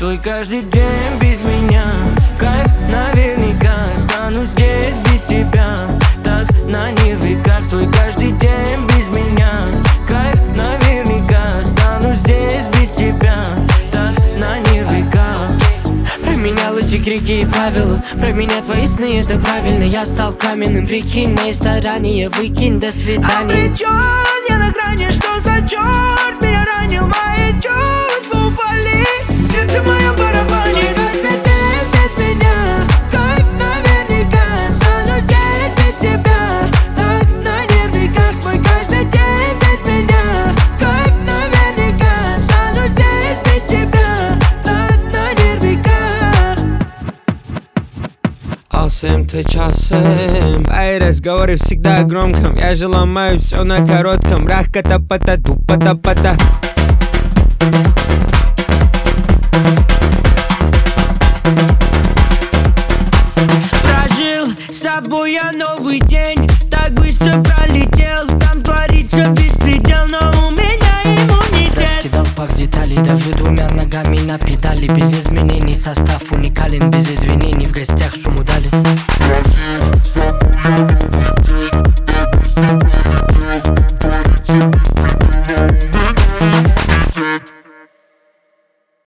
Твой каждый день без меня. Кайф наверняка. Стану здесь без тебя. Так на нервиках. Твой каждый день без меня. Кайф наверняка. Стану здесь без тебя. Так на нервиках. Про меня лучик реки и правила. Про меня твои сны, это правильно. Я стал каменным, прикинь, мои старания выкинь, до свидания. Обречен я на грани, что за черт меня ранил, мои чувства упали. Сердце мое барабанит. Каждый день без меня. Кайф наверняка. Стану здесь без тебя. Так на нервиках. Твой каждый день без меня. Кайф наверняка. Стану здесь без тебя. Так на нервиках. Алсым ты часым. Мои разговоры всегда громком. Я же ломаю все на коротком. Рах-ката-пата, тупата-пата. Прожил с собой я новый день. Так быстро пролетел. Там творится беспредел, но у меня иммунитет. Раскидал пак деталей, давлю двумя ногами на педали. Без изменений, состав уникален, без извинений. В гостях